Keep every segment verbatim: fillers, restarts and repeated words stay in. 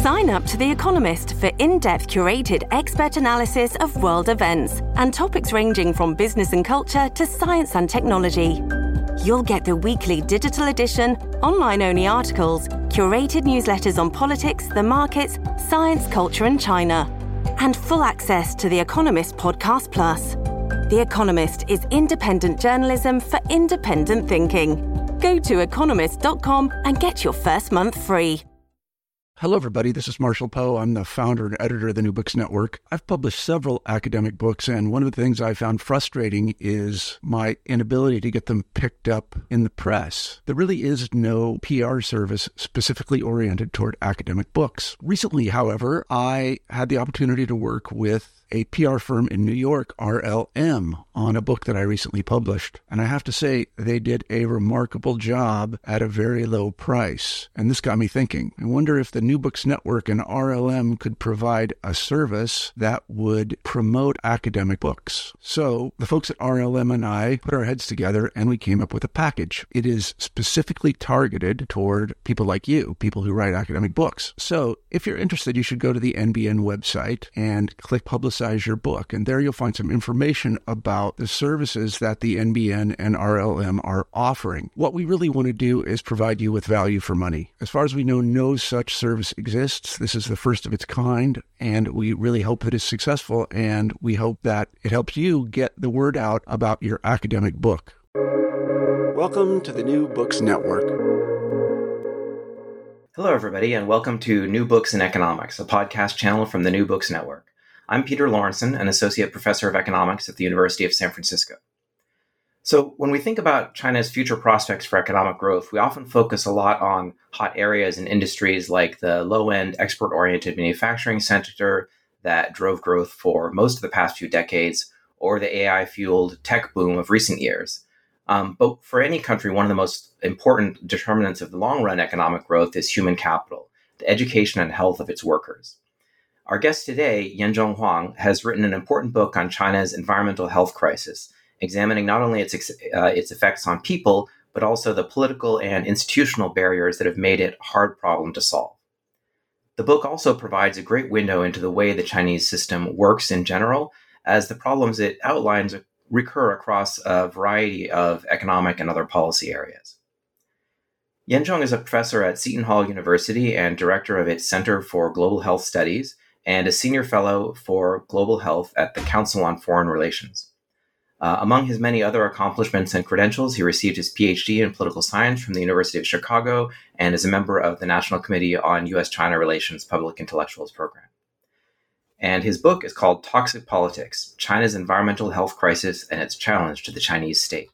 Sign up to The Economist for in-depth curated expert analysis of world events and topics ranging from business and culture to science and technology. You'll get the weekly digital edition, online-only articles, curated newsletters on politics, the markets, science, culture and China, and full access to The Economist Podcast Plus. The Economist is independent journalism for independent thinking. Go to economist dot com and get your first month free. Hello, everybody. This is Marshall Poe. I'm the founder and editor of the New Books Network. I've published several academic books, and one of the things I found frustrating is my inability to get them picked up in the press. There really is no P R service specifically oriented toward academic books. Recently, however, I had the opportunity to work with a P R firm in New York, R L M, on a book that I recently published. And I have to say, they did a remarkable job at a very low price. And this got me thinking. I wonder if the New Books Network and R L M could provide a service that would promote academic books. So the folks at R L M and I put our heads together and we came up with a package. It is specifically targeted toward people like you, people who write academic books. So if you're interested, you should go to the N B N website and click Publicize your book. And there you'll find some information about the services that the N B N and R L M are offering. What we really want to do is provide you with value for money. As far as we know, no such service exists. This is the first of its kind, and we really hope that it's successful, and we hope that it helps you get the word out about your academic book. Welcome to the New Books Network. Hello, everybody, and welcome to New Books in Economics, a podcast channel from the New Books Network. I'm Peter Lawrenson, an associate professor of economics at the University of San Francisco. So when we think about China's future prospects for economic growth, we often focus a lot on hot areas and industries like the low-end, export-oriented manufacturing sector that drove growth for most of the past few decades, or the A I-fueled tech boom of recent years. Um, but for any country, one of the most important determinants of the long-run economic growth is human capital, the education and health of its workers. Our guest today, Yanzhong Huang, has written an important book on China's environmental health crisis, examining not only its uh, its effects on people, but also the political and institutional barriers that have made it a hard problem to solve. The book also provides a great window into the way the Chinese system works in general, as the problems it outlines recur across a variety of economic and other policy areas. Yanzhong is a professor at Seton Hall University and director of its Center for Global Health Studies, and a senior fellow for global health at the Council on Foreign Relations. Uh, among his many other accomplishments and credentials, he received his P H D in political science from the University of Chicago and is a member of the National Committee on U S China Relations Public Intellectuals Program. And his book is called Toxic Politics: China's Environmental Health Crisis and Its Challenge to the Chinese State.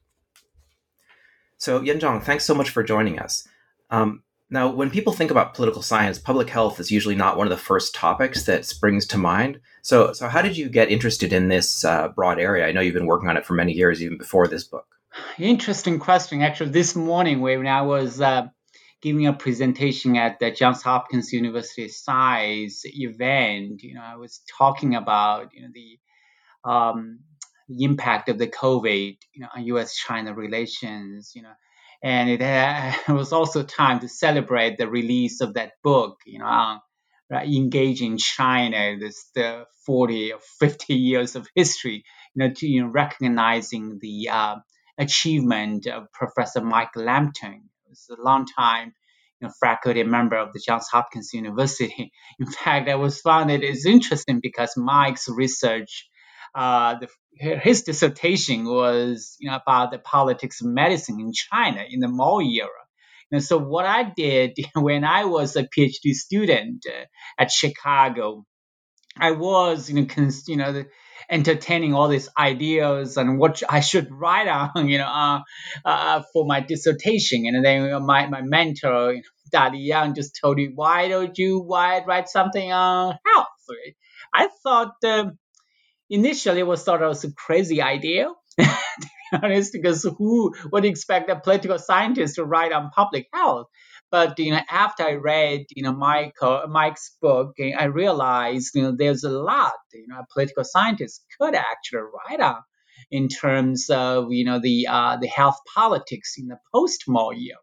So Yanzhong, thanks so much for joining us. Um, Now, when people think about political science, public health is usually not one of the first topics that springs to mind. So, so how did you get interested in this uh, broad area? I know you've been working on it for many years, even before this book. Interesting question. Actually, this morning when I was uh, giving a presentation at the Johns Hopkins University Science event, you know, I was talking about you know the um, the impact of the COVID, you know, on U S China relations, you know. And it, uh, it was also time to celebrate the release of that book, you know, on uh, engaging China, this the forty or fifty years of history, you know, to, you know, recognizing the uh, achievement of Professor Mike Lampton. It was a long time, you know, faculty member of the Johns Hopkins University. In fact, I was found it is interesting because Mike's research, Uh, the, his dissertation was, you know, about the politics of medicine in China in the Mao era. And so what I did when I was a PhD student uh, at Chicago, I was, you know, cons- you know, the, entertaining all these ideas and what I should write on, you know, uh, uh, for my dissertation. And then my, my mentor, you know, Daddy Yang, just told me, why don't you why write something on health? I thought. Um, Initially, it was thought it was a crazy idea, to be honest, because who would expect a political scientist to write on public health? But you know, after I read you know Michael Mike's book, I realized you know there's a lot you know a political scientist could actually write on in terms of you know the uh, the health politics in the post-Mao era.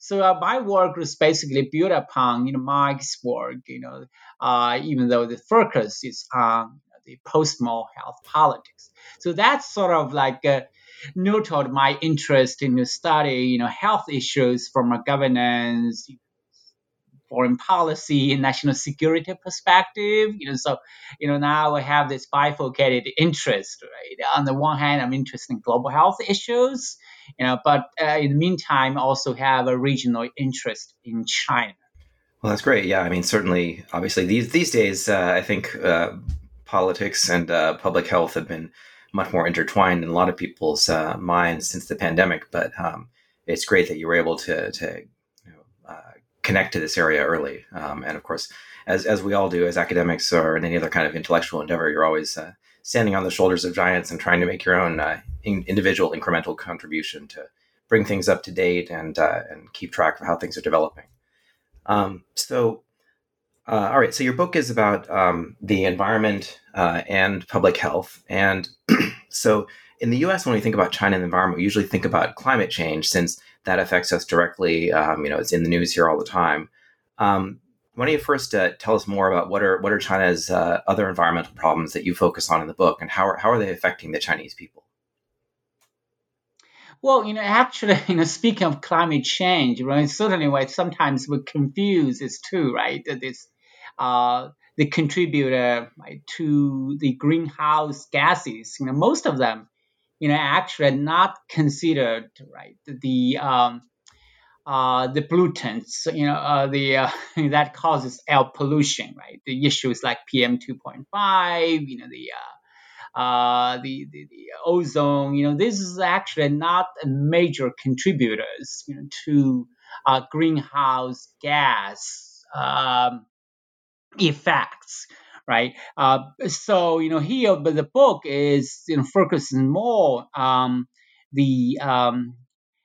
So uh, my work was basically built upon, you know, Mike's work, you know, uh, even though the focus is on the post-war health politics. So that's sort of like uh, nurtured my interest in the study, you know, health issues from a governance, foreign policy, and national security perspective. You know, so you know now I have this bifurcated interest. Right, on the one hand, I'm interested in global health issues, you know, but uh, in the meantime, also have a regional interest in China. Well, that's great. Yeah, I mean, certainly, obviously, these these days, uh, I think uh, politics and uh, public health have been much more intertwined in a lot of people's uh, minds since the pandemic. But um, it's great that you were able to to connect to this area early. Um, and of course, as as we all do as academics or in any other kind of intellectual endeavor, you're always uh, standing on the shoulders of giants and trying to make your own uh, in, individual incremental contribution to bring things up to date and uh, and keep track of how things are developing. Um, so, uh, all right. So your book is about um, the environment uh, and public health. And so in the U S, when we think about China and the environment, we usually think about climate change, since that affects us directly. Um, you know, it's in the news here all the time. Um, why don't you first uh, tell us more about what are what are China's uh, other environmental problems that you focus on in the book, and how are, how are they affecting the Chinese people? Well, you know, actually, you know, speaking of climate change, right? Certainly, what sometimes we confuse is too, right? That this, uh, the contributor right, to the greenhouse gases. You know, most of them, you know, actually not considered, right? The um, uh, the pollutants, you know, uh, the uh, that causes air pollution, right? The issues like P M two point five, you know, the uh, uh, the, the the ozone, you know, this is actually not a major contributors, you know, to uh, greenhouse gas um, effects. Right. Uh, so, you know, here, but the book is, you know, focusing more on the um,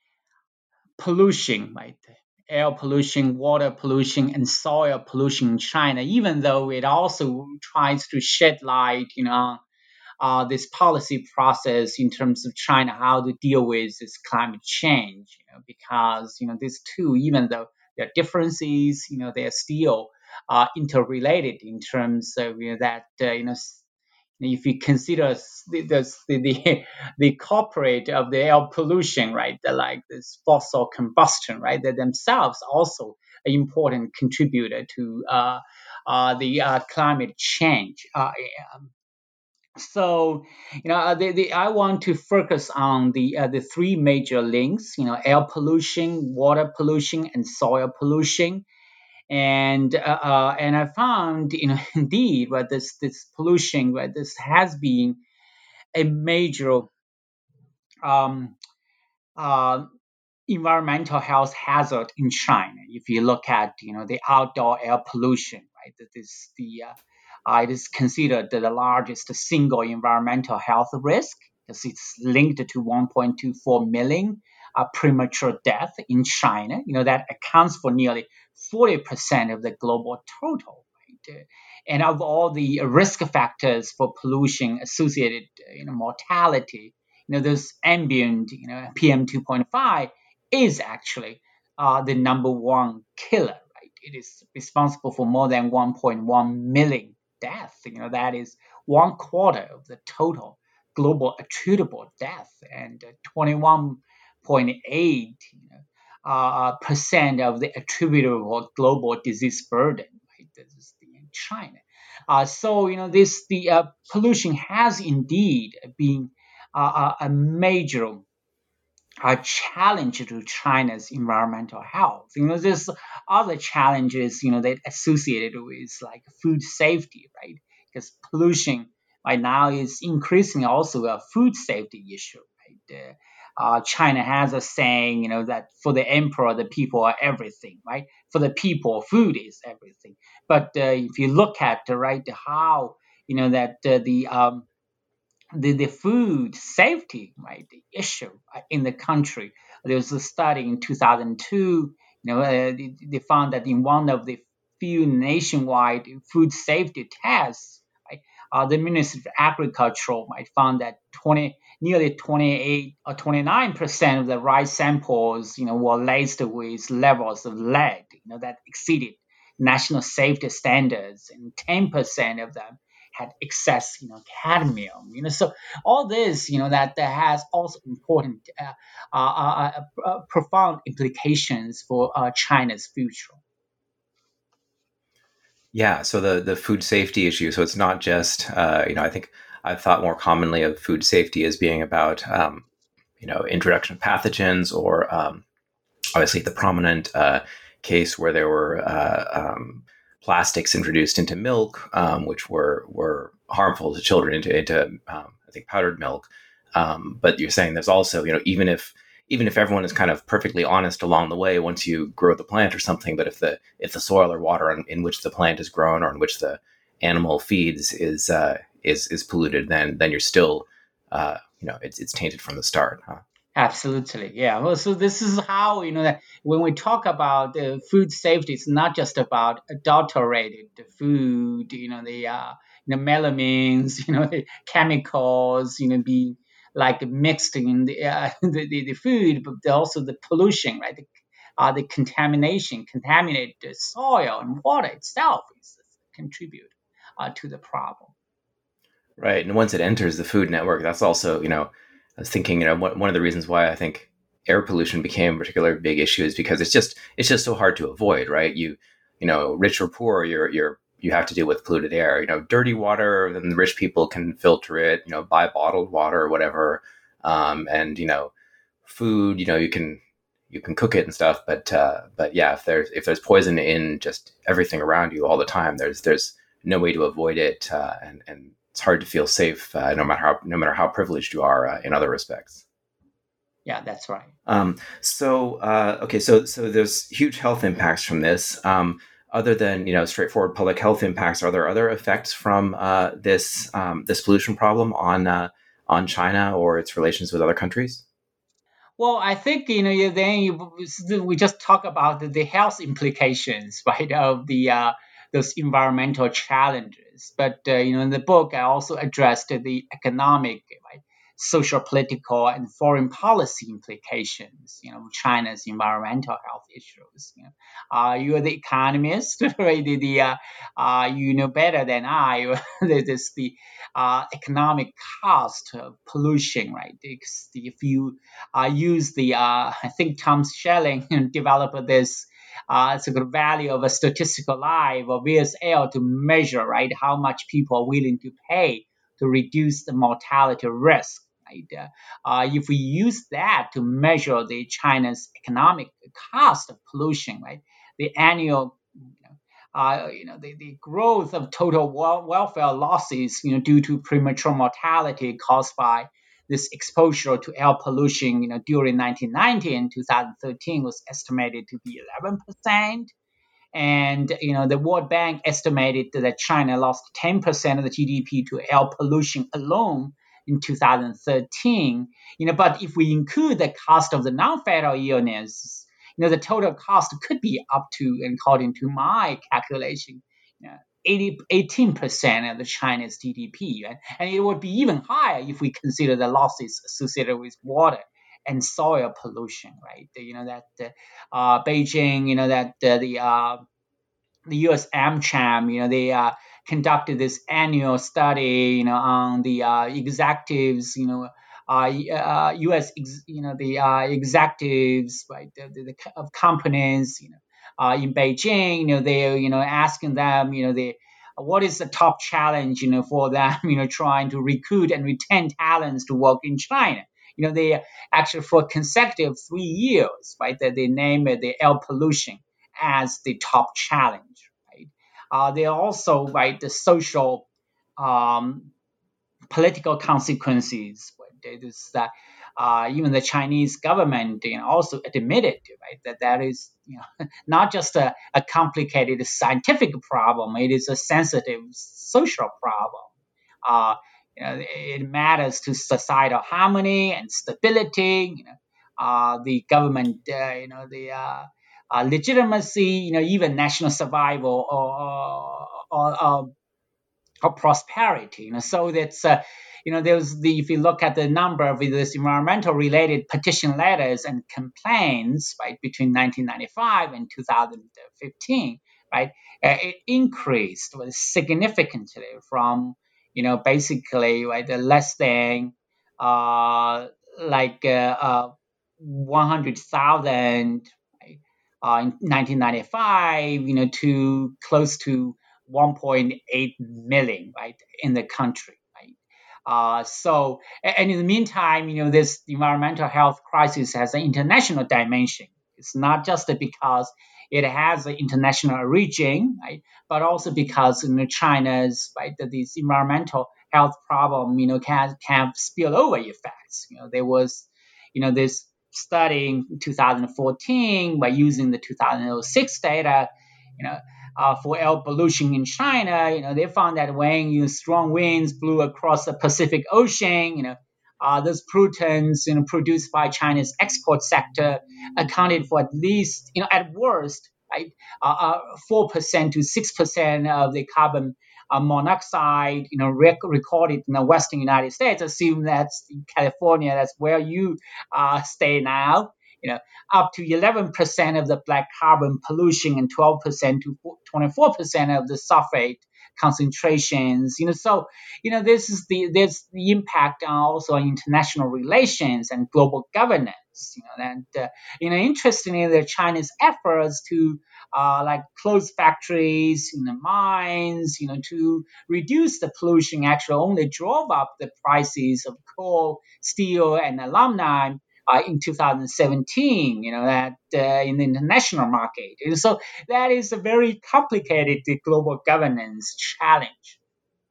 pollution, right? Air pollution, water pollution, and soil pollution in China, even though it also tries to shed light, you know, uh, this policy process in terms of China, how to deal with this climate change, you know, because, you know, these two, even though there are differences, you know, they are still uh, interrelated in terms of, you know, that, uh, you know, if you consider the the, the, the corporate of the air pollution, right, the, like this fossil combustion, right, they themselves also an important contributor to uh, uh, the uh, climate change. Uh, um, So, you know, the, the, I want to focus on the uh, the three major links, you know, air pollution, water pollution, and soil pollution. And uh, uh, and I found, you know, indeed, right, this this pollution, right, this has been a major um, uh, environmental health hazard in China. If you look at, you know, the outdoor air pollution, right, that is the uh, uh, it is considered the largest single environmental health risk because it's linked to one point two four million uh, premature death in China. You know, that accounts for nearly forty percent of the global total. Right? Uh, and of all the risk factors for pollution associated, you know, mortality, you know, this ambient, you know, P M two point five is actually uh, the number one killer. Right? It is responsible for more than one point one million deaths. You know, that is one quarter of the total global attributable death, and twenty-one point eight you know, uh, percent of the attributable global disease burden. Right? This is in China. Uh, so, you know, this the uh, pollution has indeed been uh, a major a challenge to China's environmental health. You know, there's other challenges, you know, that associated with like food safety, right? Because pollution right now is increasingly also a food safety issue, right? Uh, uh, China has a saying, you know, that for the emperor, the people are everything, right? For the people, food is everything. But uh, if you look at, uh, right, how, you know, that uh, the um, the, the food safety, right, the issue in the country. There was a study in two thousand two, you know, uh, they, they found that in one of the few nationwide food safety tests, right, uh, the Ministry of Agriculture might found that twenty, nearly twenty-eight or twenty-nine percent of the rice samples, you know, were laced with levels of lead, you know, that exceeded national safety standards, and ten percent of them had excess, you know, cadmium. You know, so all this, you know, that, that has also important, uh, uh, uh, uh, profound implications for uh, China's future. Yeah, so the the food safety issue. So it's not just, uh, you know, I think I've thought more commonly of food safety as being about, um, you know, introduction of pathogens, or um, obviously the prominent uh, case where there were uh, um, plastics introduced into milk, um, which were were harmful to children, into into um, I think powdered milk. Um, but you're saying there's also, you know, even if even if everyone is kind of perfectly honest along the way, once you grow the plant or something, but if the if the soil or water in, in which the plant is grown, or in which the animal feeds is uh, is is polluted, then then you're still uh, you know it's it's tainted from the start, huh? Absolutely, yeah. Well, so this is how, you know, that when we talk about uh, food safety, it's not just about adulterated food, you know, the uh, you know, melamines, you know, the chemicals, you know, being like mixed in the uh, the, the, the food, but also the pollution, right? The, uh, the contamination, contaminated soil and water itself is contribute uh, to the problem. Right. And once it enters the food network, that's also, you know, I was thinking, you know, one, one of the reasons why I think air pollution became a particularly big issue is because it's just, it's just so hard to avoid, right? You, you know, rich or poor, you're, you're, you have to deal with polluted air. You know, dirty water, then the rich people can filter it, you know, buy bottled water or whatever. Um, and, you know, food, you know, you can, you can cook it and stuff, but, uh, but yeah, if there's, if there's poison in just everything around you all the time, there's, there's no way to avoid it. Uh, and, and, it's hard to feel safe, uh, no matter how no matter how privileged you are uh, in other respects. Yeah, that's right. Um, so uh, okay, so so there's huge health impacts from this. Um, other than, you know, straightforward public health impacts, are there other effects from uh, this um, this pollution problem on uh, on China or its relations with other countries? Well, I think, you know, you, then you, we just talk about the, the health implications, right, of the uh, those environmental challenges. But uh, you know, in the book, I also addressed the economic, right, social, political, and foreign policy implications, you know, of China's environmental health issues. You know, uh, you are the economist, right? The, the uh, uh, you know better than I. This the uh, economic cost of pollution, right? Because if you uh, use the, uh, I think Tom Schelling developed this. Uh, it's a good value of a statistical life or V S L to measure, right, how much people are willing to pay to reduce the mortality risk. Right? Uh, uh, if we use that to measure the China's economic cost of pollution, right, the annual, you know, uh, you know the, the growth of total wel- welfare losses, you know, due to premature mortality caused by this exposure to air pollution, you know, during nineteen ninety and two thousand thirteen was estimated to be eleven percent. And, you know, the World Bank estimated that China lost ten percent of the G D P to air pollution alone in two thousand thirteen. You know, but if we include the cost of the non-fatal illness, you know, the total cost could be up to, according to my calculation, you know, eighteen percent of the China's G D P. Right? And it would be even higher if we consider the losses associated with water and soil pollution, right? You know, that uh, Beijing, you know, that uh, the uh, the U S AmCham, you know, they uh, conducted this annual study, you know, on the uh, executives, you know, uh, uh, U S, ex, you know, the uh, executives, right, the, the, the of companies, you know, uh, in Beijing, you know, they're, you know, asking them, you know, they, what is the top challenge, you know, for them, you know, trying to recruit and retain talents to work in China. You know, they actually for consecutive three years, right, that they name it the air pollution as the top challenge, right? Uh, they are also, right, the social, um, political consequences. It is that uh, even the Chinese government, you know, also admitted, right, that that is, you know, not just a, a complicated scientific problem; it is a sensitive social problem. Uh, you know, it matters to societal harmony and stability. You know, uh, the government, uh, you know, the uh, uh, legitimacy, you know, even national survival or, or, or of prosperity. You know, so that's uh, you know, there's the if you look at the number of this environmental related petition letters and complaints, right, between nineteen ninety-five and two thousand fifteen, right, uh, it increased significantly from, you know, basically, right, the less than uh, like uh, uh, one hundred thousand, right, uh, in nineteen ninety-five, you know, to close to one point eight million, right, in the country, right. Uh, so, and in the meantime, you know, this environmental health crisis has an international dimension. It's not just because it has an international origin, right, but also because, you know, China's, right, that this environmental health problem, you know, can can have spillover effects. You know, there was, you know, this study in two thousand fourteen by using the two thousand six data, you know, uh, for air pollution in China. You know, they found that when, you know, strong winds blew across the Pacific Ocean, you know, uh, those pollutants, you know, produced by China's export sector accounted for at least, you know, at worst, right, uh, uh, four percent to six percent of the carbon uh, monoxide, you know, rec- recorded in the Western United States. Assume that's in California, that's where you uh, stay now. You know, up to eleven percent of the black carbon pollution and twelve percent to twenty-four percent of the sulfate concentrations. You know, so, you know, this is the there's the impact on also on international relations and global governance. You know, and uh, you know, interestingly, the China's efforts to uh, like close factories in the mines, you know, to reduce the pollution actually only drove up the prices of coal, steel, and aluminum Uh, in two thousand seventeen, you know, that uh, in the international market. And so that is a very complicated global governance challenge.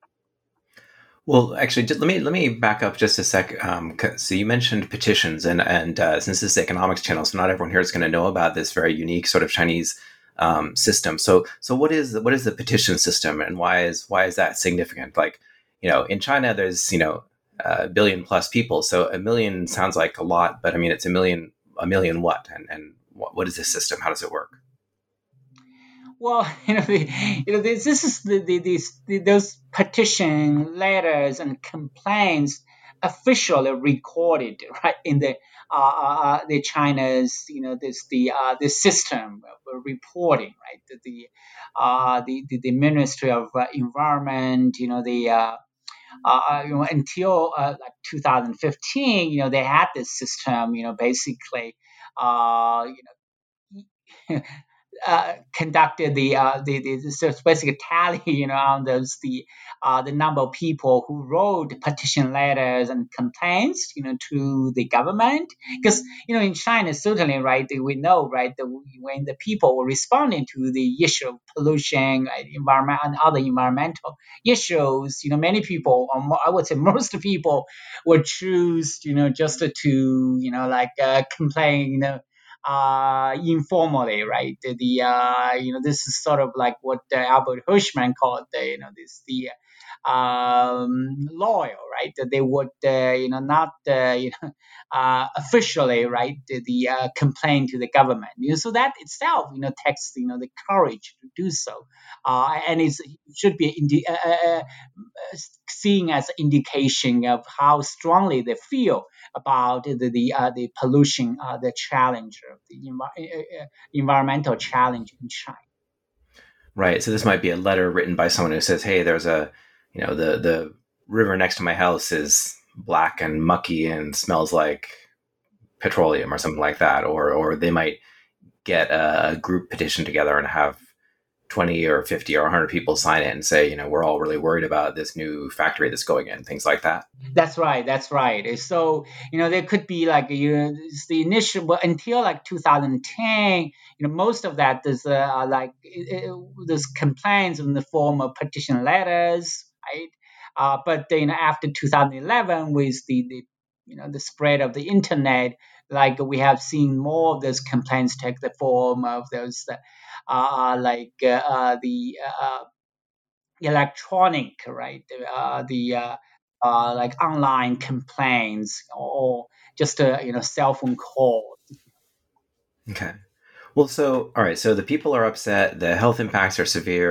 Well, actually, just let me let me back up just a sec. Um, so you mentioned petitions, and and uh, since this is economics channel, so not everyone here is going to know about this very unique sort of Chinese um, system. So so what is the, what is the petition system, and why is why is that significant? Like, you know, in China, there's, you know, a billion plus people, so a million sounds like a lot, but I mean, it's a million a million what, and and what, what is this system? How does it work? Well, you know, the, you know, this, this is the, the, these the, those petition letters and complaints officially recorded, right, in the uh, uh, the China's, you know, this the uh, the system of reporting, right, the the uh, the, the, the Ministry of uh, Environment, you know, the uh, uh, you know, until uh, like two thousand fifteen, you know, they had this system, you know, basically, uh, you know. Uh, conducted the uh, the the, the basic tally, you know, on those the uh, the number of people who wrote petition letters and complaints, you know, to the government. Because, you know, in China, certainly, right, we know, right, that when the people were responding to the issue of pollution, right, environment and other environmental issues, you know, many people, or more, I would say most people, would choose, you know, just to, you know, like uh, complain, you know. Uh, informally, right? The, the uh, you know, this is sort of like what uh, Albert Hirschman called the, you know, this the um, loyal, right? That they would, uh, you know, not uh, you know, uh, officially, right, the, the uh, complain to the government. You know, so that itself, you know, takes, you know, the courage to do so, uh, and it's, it should be indi- uh, uh, seen as an indication of how strongly they feel about the the, uh, the pollution, uh, the challenge of the envi- uh, environmental challenge in China. Right. So this might be a letter written by someone who says, "Hey, there's a, you know, the the river next to my house is black and mucky and smells like petroleum," or something like that. Or or they might get a group petition together and have twenty or fifty or one hundred people sign it and say, you know, we're all really worried about this new factory that's going in, things like that. That's right. That's right. So, you know, there could be like, you know, it's the initial, but until like two thousand ten, you know, most of that is uh, like it, it, there's complaints in the form of petition letters, right? Uh, but you know, after two thousand eleven, with the, the you know the spread of the internet, like we have seen more of those complaints take the form of those uh, like uh, the uh, electronic, right? Uh, the uh, uh, like online complaints, or just a, you know, cell phone call. Okay. Well, so all right. So the people are upset. The health impacts are severe.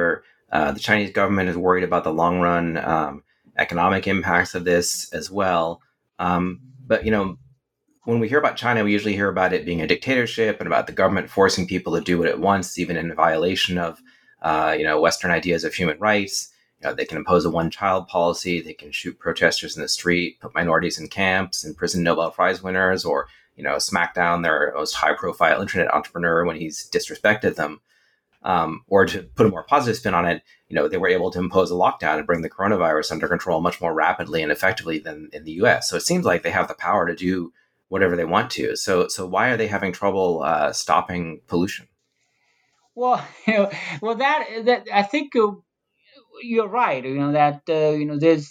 Uh, the Chinese government is worried about the long run um, economic impacts of this as well. Um, but, you know, when we hear about China, we usually hear about it being a dictatorship and about the government forcing people to do what it wants, even in violation of, uh, you know, Western ideas of human rights. You know, they can impose a one-child policy. They can shoot protesters in the street, put minorities in camps, imprison Nobel Prize winners, or, you know, smack down their most high-profile internet entrepreneur when he's disrespected them. Um, or to put a more positive spin on it, you know, they were able to impose a lockdown and bring the coronavirus under control much more rapidly and effectively than in the U S. So it seems like they have the power to do whatever they want to. So, so why are they having trouble uh, stopping pollution? Well, you know, well that that I think uh, you're right. You know that uh, you know there's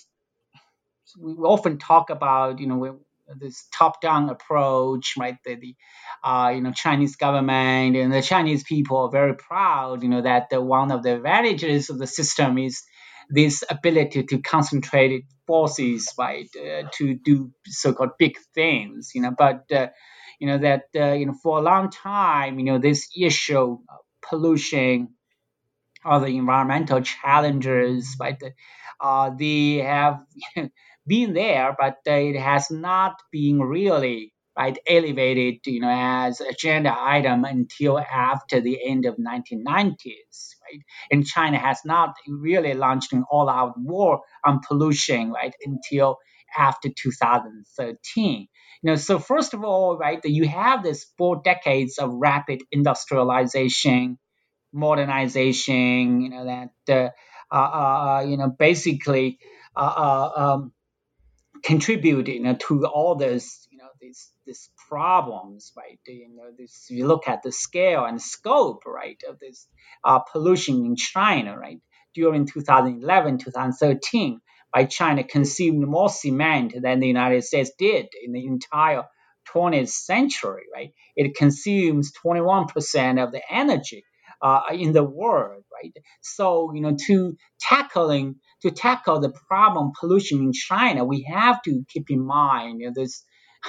we often talk about you know this top-down approach, right? The, the uh, you know Chinese government and the Chinese people are very proud, you know, that the, one of the advantages of the system is this ability to concentrate forces, right, uh, to do so-called big things, you know. But uh, you know that uh, you know for a long time, you know, this issue of pollution, or the environmental challenges, right? Uh, they have been there, but it has not been really right elevated, you know, as agenda item until after the end of nineteen nineties, right? And China has not really launched an all-out war on pollution, right, until after two thousand thirteen. You know, so first of all, right, you have this four decades of rapid industrialization, modernization, you know, that uh, uh, you know basically uh, uh, um, contribute, you know, to all this, you know, these these problems, right? You know, this you look at the scale and scope, right, of this uh, pollution in China, right? During two thousand eleven, two thousand thirteen, right, China consumed more cement than the United States did in the entire twentieth century, right? It consumes twenty-one percent of the energy uh, in the world, right? So, you know, to tackling to tackle the problem pollution in China, we have to keep in mind, you know, this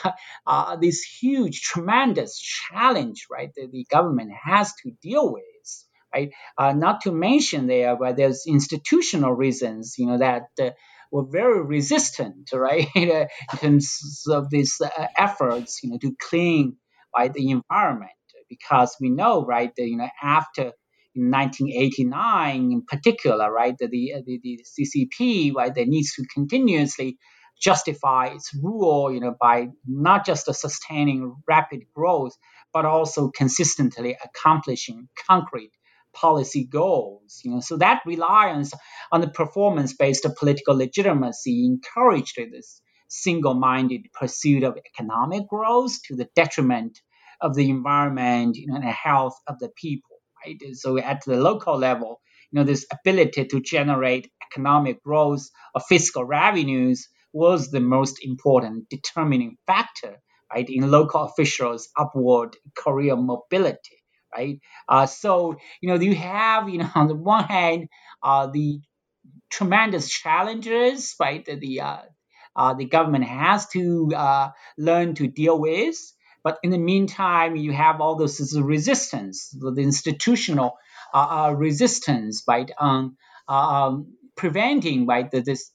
uh, this huge, tremendous challenge, right, that the government has to deal with, right? Uh, not to mention there, but there's institutional reasons, you know, that uh, were very resistant, right, in terms of these uh, efforts, you know, to clean, right, the environment, because we know, right, that, you know, after in nineteen eighty-nine, in particular, right, the, the, the C C P, right, that needs to continuously justify its rule, you know, by not just sustaining rapid growth, but also consistently accomplishing concrete policy goals. You know, so that reliance on the performance-based political legitimacy encouraged this single-minded pursuit of economic growth to the detriment of the environment, you know, and the health of the people. Right? So at the local level, you know, this ability to generate economic growth or fiscal revenues was the most important determining factor, right, in local officials' upward career mobility, right? Uh, so, you know, you have, you know, on the one hand, uh, the tremendous challenges, right, that the uh, uh, the government has to uh, learn to deal with. But in the meantime, you have all this, this resistance, the institutional uh, uh, resistance, right, on um, preventing, right, the, this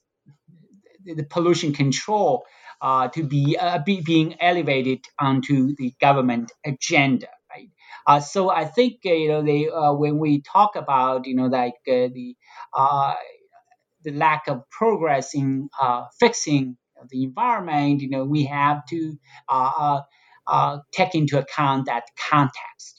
the pollution control uh, to be, uh, be being elevated onto the government agenda, right? Uh, so I think uh, you know they uh, when we talk about you know like uh, the uh, the lack of progress in uh, fixing the environment, you know, we have to uh, uh, take into account that context.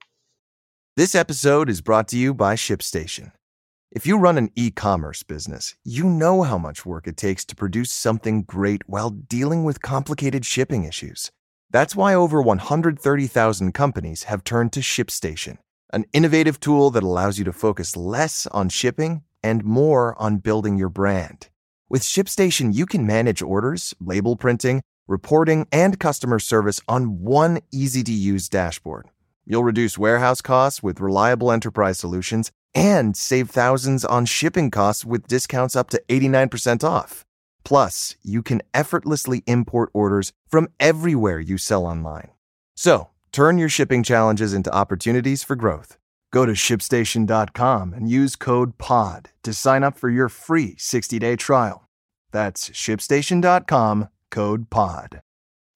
This episode is brought to you by ShipStation. If you run an e-commerce business, you know how much work it takes to produce something great while dealing with complicated shipping issues. That's why over one hundred thirty thousand companies have turned to ShipStation, an innovative tool that allows you to focus less on shipping and more on building your brand. With ShipStation, you can manage orders, label printing, reporting, and customer service on one easy-to-use dashboard. You'll reduce warehouse costs with reliable enterprise solutions and save thousands on shipping costs with discounts up to eighty-nine percent off. Plus, you can effortlessly import orders from everywhere you sell online. So, turn your shipping challenges into opportunities for growth. Go to ShipStation dot com and use code P O D to sign up for your free sixty-day trial. That's ShipStation dot com, code P O D.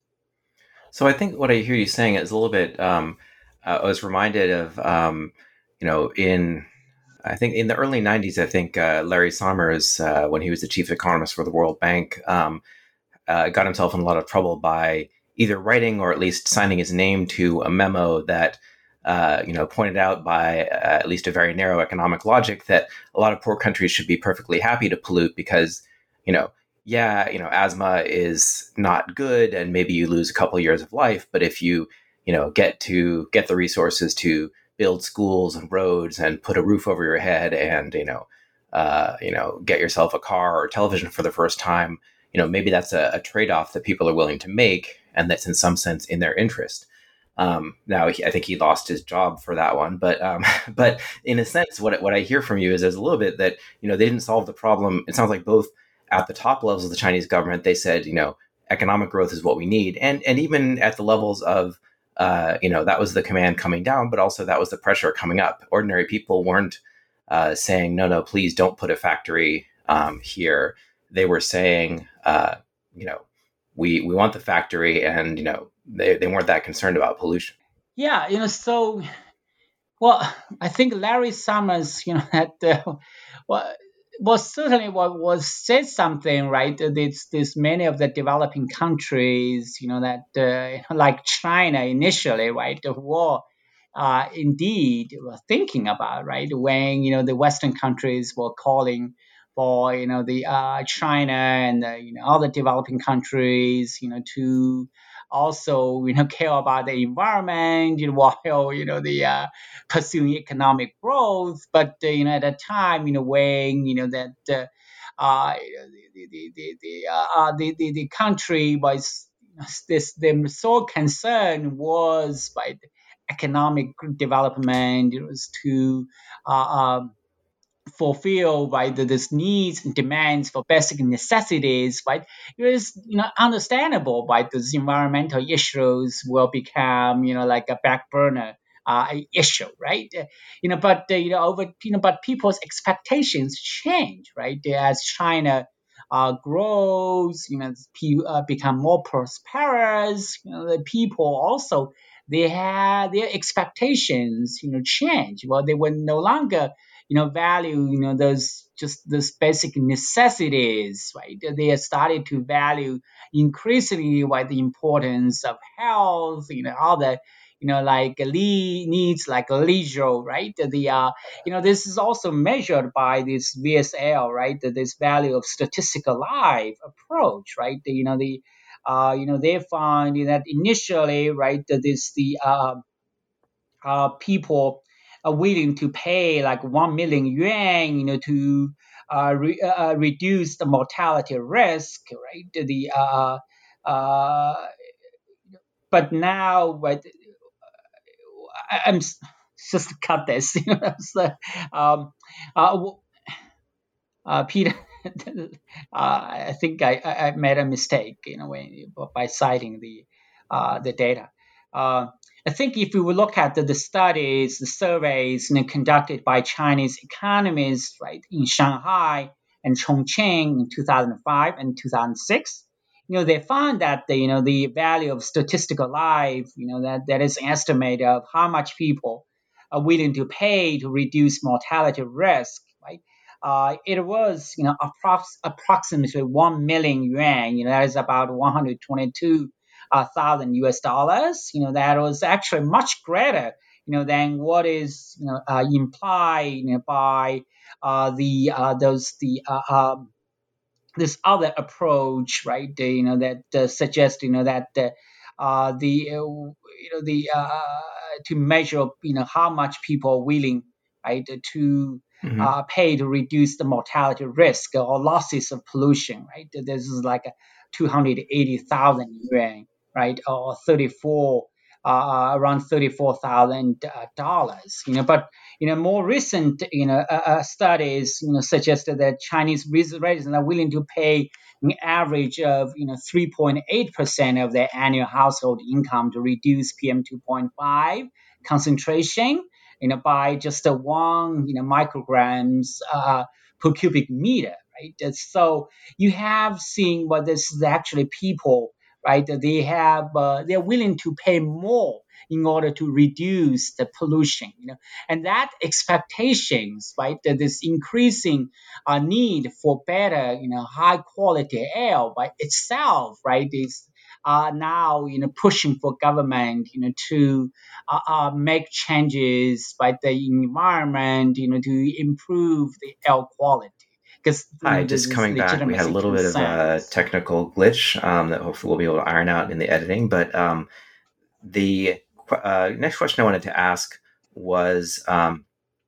So I think what I hear you saying is a little bit, um, uh, I was reminded of, um, you know, in, I think in the early nineties, I think uh, Larry Summers, uh, when he was the chief economist for the World Bank, um, uh, got himself in a lot of trouble by either writing or at least signing his name to a memo that Uh, you know, pointed out by uh, at least a very narrow economic logic that a lot of poor countries should be perfectly happy to pollute because, you know, yeah, you know, asthma is not good and maybe you lose a couple of years of life. But if you, you know, get to get the resources to build schools and roads and put a roof over your head and, you know, uh, you know, get yourself a car or television for the first time, you know, maybe that's a, a trade-off that people are willing to make and that's in some sense in their interest. Um, now, he, I think he lost his job for that one, but um, but in a sense, what what I hear from you is there's a little bit that, you know, they didn't solve the problem. It sounds like both at the top levels of the Chinese government, they said, you know, economic growth is what we need. And and even at the levels of, uh, you know, that was the command coming down, but also that was the pressure coming up. Ordinary people weren't uh, saying, no, no, please don't put a factory um, here. They were saying, uh, you know, we we want the factory and, you know, They, they weren't that concerned about pollution. Yeah, you know, so, well, I think Larry Summers, you know, had, uh, well, was certainly what was said something, right? There's, there's many of the developing countries, you know, that uh, like China initially, right, who were uh, indeed were thinking about, right, when, you know, the Western countries were calling for, you know, the uh, China and, uh, you know, other developing countries, you know, to also, you know, care about the environment, you know, while, you know, the uh, pursuing economic growth. But, uh, you know, at a time, you know, when, you know, that uh, uh, the, the, the, the, uh, the, the, the country was, this, the sole concern was by the economic development. It was to uh, um, fulfill, right, the, this needs and demands for basic necessities, right? It is, you know, understandable, right? Those environmental issues will become, you know, like a back burner uh, issue, right? Uh, you know, but uh, you know, over, you know, but people's expectations change, right? As China uh, grows, you know, pe- uh, become more prosperous. You know, the people also, they had their expectations, you know, change. Well, they were no longer, you know, value, you know, those just those basic necessities, right? They started to value increasingly, right, the importance of health, you know, all the, you know, like le- needs like leisure, right? The, uh, you know, this is also measured by this V S L, right? This value of statistical life approach, right? The, you know, the, uh, you know, they find that initially, right, that this the uh, uh, people are willing to pay like one million yuan, you know, to uh, re- uh, reduce the mortality risk, right? The uh, uh, but now, but I, I'm s- just cut this. You know, so, um, uh, w- uh, Peter, uh, I think I, I I made a mistake, you know, when, by citing the uh, the data. Uh, I think if we will look at the, the studies, the surveys, you know, conducted by Chinese economists, right, in Shanghai and Chongqing in two thousand five and two thousand six, you know, they found that the, you know, the value of statistical life, you know, that that is an estimate of how much people are willing to pay to reduce mortality risk, right? Uh, it was, you know, approx- approximately one million yuan. You know, that is about one hundred twenty-two thousand U S dollars. You know, that was actually much greater, you know, than what is, you know, uh, implied, you know, by uh, the uh, those the uh, um, this other approach, right? The, you know, that uh, suggests, you know, that uh, uh, the uh, you know the uh, to measure, you know, how much people are willing, right, to Mm-hmm. uh, pay to reduce the mortality risk or losses of pollution, right? This is like a two hundred eighty thousand yuan, right, or thirty-four uh, around thirty-four thousand dollars, you know. But you know, more recent, you know, uh, uh, studies, you know, suggested that Chinese residents are willing to pay an average of, you know, three point eight percent of their annual household income to reduce P M two point five concentration. you know, by just a one, you know, micrograms uh, per cubic meter, right? And so you have seen what this is actually people, right? They have, uh, they're willing to pay more in order to reduce the pollution, you know, and that expectations, right? That this increasing uh, need for better, you know, high quality air by itself, right, is uh, now, you know, pushing for government, you know, to uh, uh, make changes by the environment, you know, to improve the air quality. Because you Hi, know, just there's coming back. We had a legitimacy little bit of a concerns. technical glitch um, that hopefully we'll be able to iron out in the editing. But um, the uh, next question I wanted to ask was um,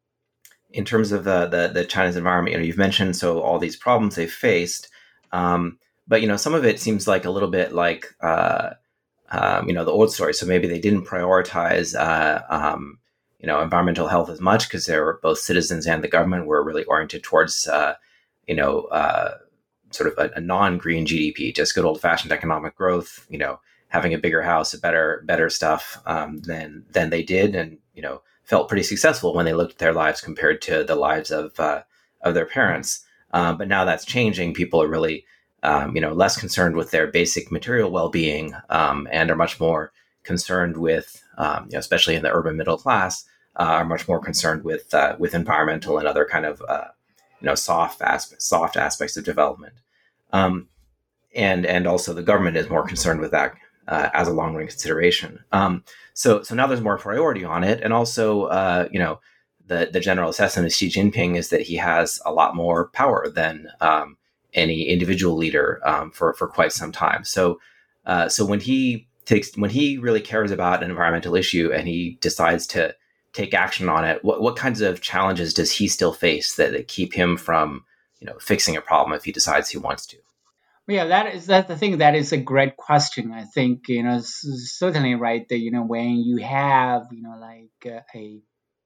in terms of the, the the China's environment. You know, you've mentioned so all these problems they've faced, um, but you know, some of it seems like a little bit like uh, um, you know the old story. So maybe they didn't prioritize uh, um, you know environmental health as much because they were both citizens and the government were really oriented towards uh, you know. Uh, sort of a, a non-green G D P, just good old-fashioned economic growth, you know, having a bigger house, a better, better stuff um, than than they did, and you know, felt pretty successful when they looked at their lives compared to the lives of uh, of their parents. Um, but now that's changing. People are really, um, you know, less concerned with their basic material well-being um, and are much more concerned with, um, you know, especially in the urban middle class, uh, are much more concerned with uh, with environmental and other kind of uh, you know soft aspects soft aspects of development, um, and and also the government is more concerned with that uh, as a long run consideration. Um, so so now there's more priority on it, and also uh, you know the the general assessment of Xi Jinping is that he has a lot more power than um, any individual leader um, for for quite some time. So uh, so when he takes when he really cares about an environmental issue and he decides to take action on it, what, what kinds of challenges does he still face that, that keep him from, you know, fixing a problem if he decides he wants to? Yeah, that is that's the thing. That is a great question. I think you know s- certainly right. That you know when you have you know like uh, a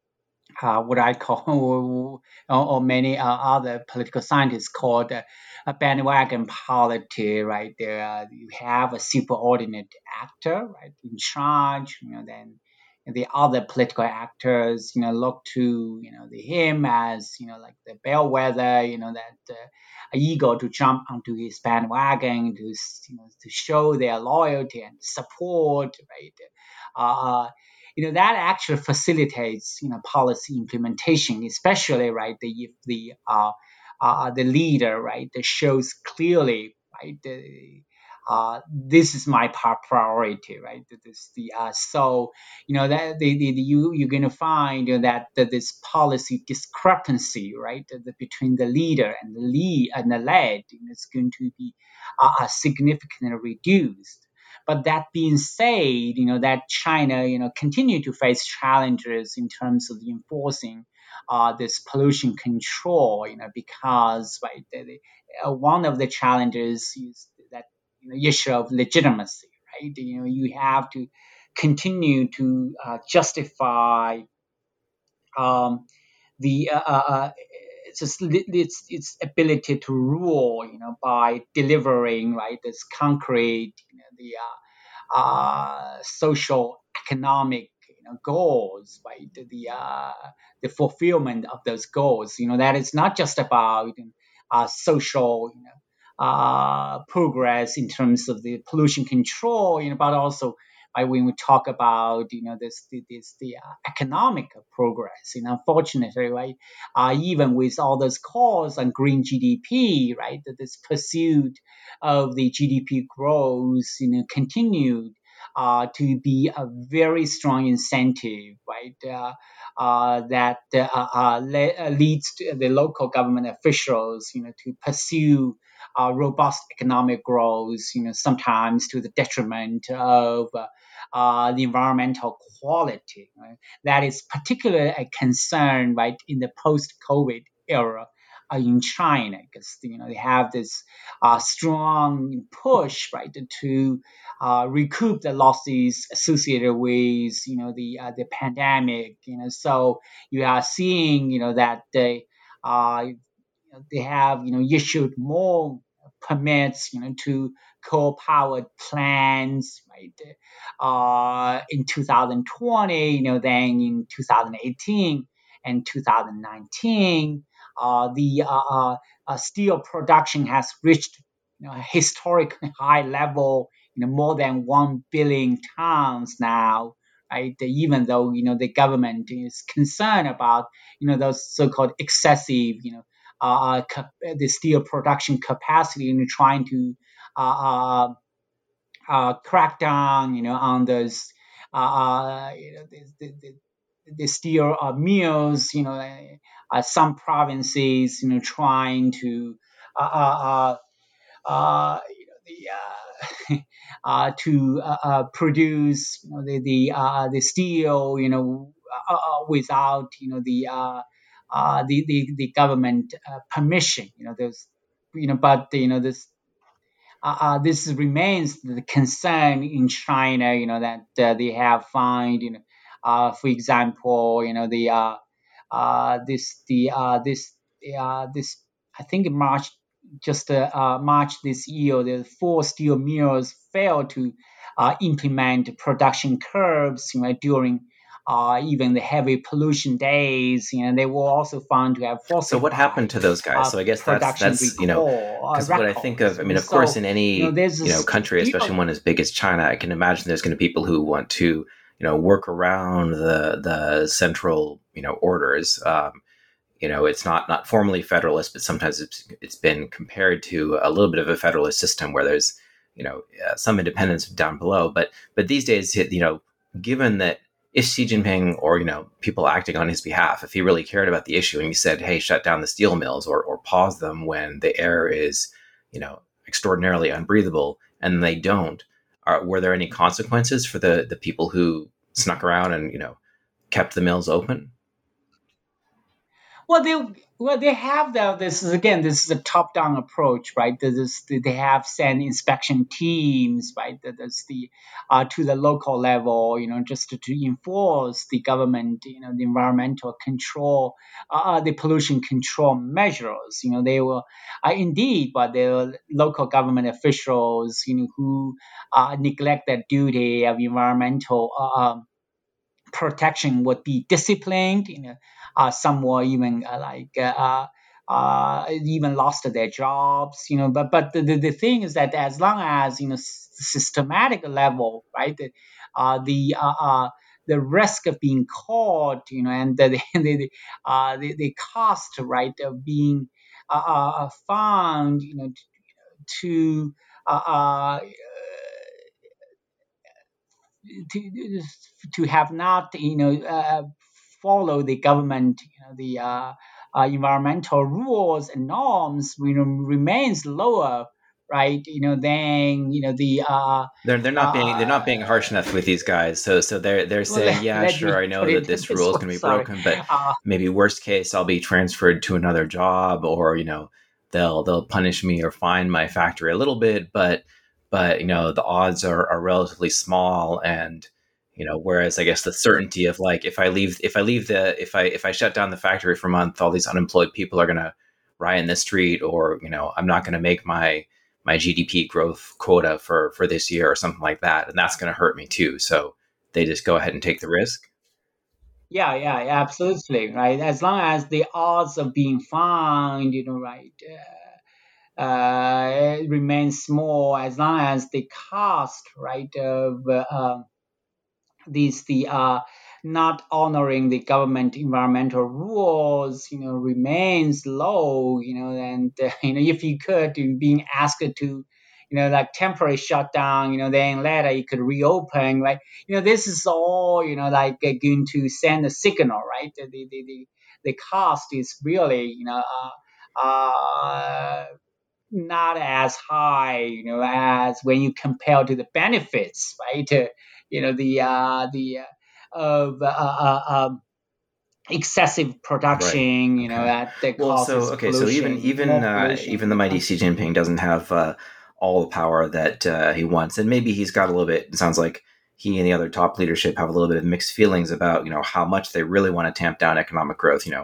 uh, what I call or, or many uh, other political scientists called uh, a bandwagon polity. Right there, uh, you have a superordinate actor right in charge. You know then the other political actors you know look to you know the him as you know like the bellwether. You know that. Uh, eager to jump onto his bandwagon to you know to show their loyalty and support, right? Uh, you know that actually facilitates you know policy implementation, especially right the, if the uh, uh, the leader right that shows clearly right the, uh, this is my priority, right? This the uh, so you know that the, the, the you you're gonna find you know, that, that this policy discrepancy, right, the, the, between the leader and the lead and the led you know, is going to be uh, significantly reduced. But that being said, you know that China, you know, continue to face challenges in terms of enforcing uh, this pollution control, you know, because right, the, the, uh, one of the challenges is that you know, issue of legitimacy, right? You know, you have to continue to uh, justify um, the uh, uh, uh, it's, just, its its ability to rule, you know, by delivering right this concrete, you know, the uh, uh, social economic you know, goals, right? The the, uh, the fulfillment of those goals, you know, that is not just about uh, social, you know, uh, progress in terms of the pollution control, you know, but also right, when we talk about you know this this the uh, economic progress. You know, unfortunately, right, uh, even with all those calls on green G D P, right, that this pursuit of the G D P growth, you know, continued uh, to be a very strong incentive, right? Uh, uh, that uh, uh, le- leads to the local government officials, you know, to pursue uh, robust economic growth, you know, sometimes to the detriment of uh, uh, the environmental quality. Right? That is particularly a concern, right, in the post-COVID era uh, in China, because you know they have this uh, strong push, right, to uh, recoup the losses associated with you know the uh, the pandemic. You know, so you are seeing you know that they uh, they have you know issued more permits, you know, to coal-powered plants, right? Uh, in two thousand twenty, you know, then in two thousand eighteen and two thousand nineteen, uh, the uh, uh, uh, steel production has reached, you know, a historically high level, you know, more than one billion tons now, right? Even though, you know, the government is concerned about, you know, those so-called excessive, you know, uh, cap- the steel production capacity, and trying to uh, uh, uh, crack down, you know, on those, uh, uh, you know, the, the, the, the steel uh, mills, you know, uh, some provinces, you know, trying to, uh, uh, uh, you know, the uh, uh, to uh, uh, produce, you know, the the uh, the steel, you know, uh, uh, without, you know, the uh, uh, the, the the government uh, permission, you know, there's, you know, but you know this. Uh, uh, this remains the concern in China, you know, that uh, they have found, you know, uh, for example, you know, the uh, uh, this the uh, this uh, this I think in March, just uh, uh, March this year, the four steel mills failed to uh, implement production curbs, you know, during uh, even the heavy pollution days. You know, they were also found to have falsified. So what happened to those guys? Uh, so I guess that's that's you know, because what I think of, I mean, of so, course, in any you know, you know country, steel- especially one as big as China, I can imagine there's going to be people who want to, you know, work around the the central, you know, orders. Um, you know, it's not not formally federalist, but sometimes it's it's been compared to a little bit of a federalist system where there's, you know, uh, some independence down below. But but these days, you know, given that if Xi Jinping, or, you know, people acting on his behalf, if he really cared about the issue and he said, hey, shut down the steel mills, or or pause them when the air is, you know, extraordinarily unbreathable, and they don't, are, were there any consequences for the the people who snuck around and, you know, kept the mills open? Well, they well they have the this is again this is a top down approach, right? This is, they have sent inspection teams, right? That's the uh, to the local level, you know, just to, to enforce the government, you know, the environmental control, uh, the pollution control measures. You know, they were uh, indeed, but the local government officials, you know, who uh, neglect their duty of environmental Uh, protection would be disciplined. You know, uh, some were even uh, like uh, uh, even lost their jobs. You know, but but the, the, the thing is that as long as, you know, systematic level, right, the uh, the uh, uh, the risk of being caught, you know, and the the the, uh, the, the cost, right, of being uh, uh, found, you know, to uh, uh, to to have not, you know, uh, follow the government, you know, the uh, uh, environmental rules and norms, you know, remains lower, right? You know, than, you know, the uh, They're they're not being they're not uh, being harsh enough with these guys. So so they're they're well, saying, let, yeah, let sure, me I know put that it this this rule is way. going to be Sorry. broken, but Uh, maybe worst case, I'll be transferred to another job, or, you know, they'll they'll punish me or fine my factory a little bit, but but you know, the odds are are relatively small. And, you know, whereas I guess the certainty of, like, if I leave if I leave the if I if I shut down the factory for a month, all these unemployed people are going to riot in the street, or, you know, I'm not going to make my my G D P growth quota for for this year or something like that, and that's going to hurt me too. So they just go ahead and take the risk. yeah, yeah, yeah, absolutely, right. As long as the odds of being found, you know, right, uh, uh, remains small, as long as the cost, right, of uh, um, these the uh, not honoring the government environmental rules, you know, remains low, you know, and uh, you know, if you could, you being asked to, you know, like temporary shutdown, you know, then later you could reopen, right? You know, this is all, you know, like uh, going to send a signal, right? The the the, the the cost is really, you know, uh, uh, not as high, you know, as when you compare to the benefits, right? Uh, you know, the uh, the uh, of uh, uh, um, excessive Right. production, you know, Okay. that, that Well, so causes okay, so even pollution, even more uh, pollution even in the the mighty Xi country. Jinping doesn't have uh, all the power that uh, he wants, and maybe he's got a little bit. It sounds like he and the other top leadership have a little bit of mixed feelings about, you know, how much they really want to tamp down economic growth. You know,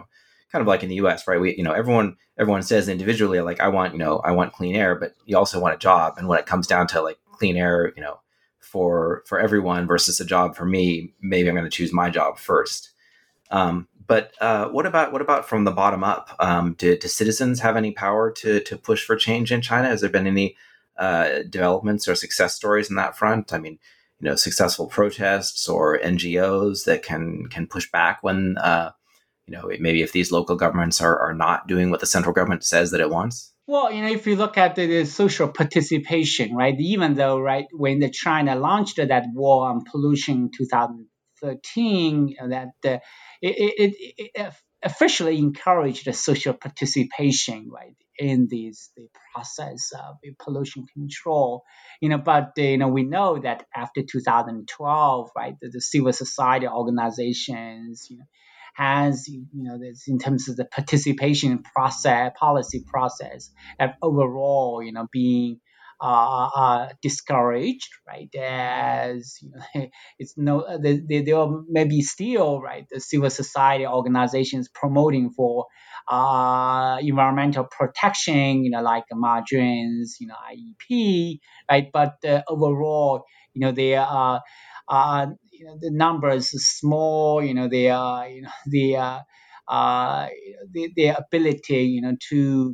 kind of like in the U S, right? We, you know, everyone everyone says individually, like, I want, you know, I want clean air, but you also want a job. And when it comes down to like clean air, you know, for for everyone versus a job for me, maybe I'm going to choose my job first. Um, but uh, what about what about from the bottom up? Um, do, do citizens have any power to to push for change in China? Has there been any uh, developments or success stories in that front? I mean, you know, successful protests or N G Os that can can push back when uh, you know, maybe if these local governments are are not doing what the central government says that it wants. Well, you know, if you look at the, the social participation, right? Even though, right, when the China launched that war on pollution in two thousand thirteen, that uh, it, it, it officially encouraged the social participation, right, in these the process of pollution control. You know, but uh, you know, we know that after two thousand twelve, right, the, the civil society organizations, you know, has, you know, this in terms of the participation process, policy process, have overall, you know, being uh, uh, discouraged, right? As you know, it's no, there, there are maybe still, right, the civil society organizations promoting for uh, environmental protection, you know, like margarines, you know, I E P, right? But uh, overall, you know, they are. Uh, you know, the numbers are small. You know, they are. You know, the uh, uh, the their ability, you know, to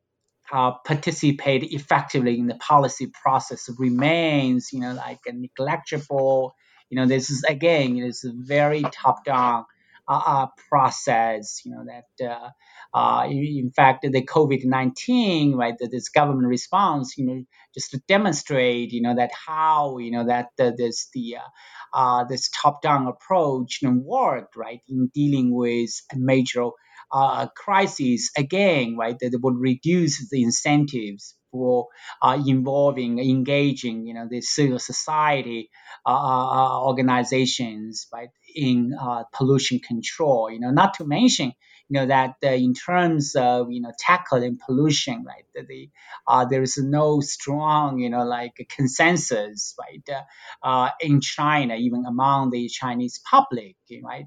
uh, participate effectively in the policy process remains, you know, like negligible. You know, this is again, it is a very top-down uh, uh, process. You know that, uh, uh, in, in fact, the COVID nineteen, right, that this government response, you know, just to demonstrate, you know, that how, you know, that uh, this the uh, uh, this top-down approach, you know, worked, right, in dealing with a major uh, crises again, right, that would reduce the incentives for uh, involving, engaging, you know, the civil society uh, uh, organizations, right, in uh, pollution control. You know, not to mention, you know, that uh, in terms of, you know, tackling pollution, right, that the uh, there is no strong, you know, like consensus, right, uh, uh, in China, even among the Chinese public, right,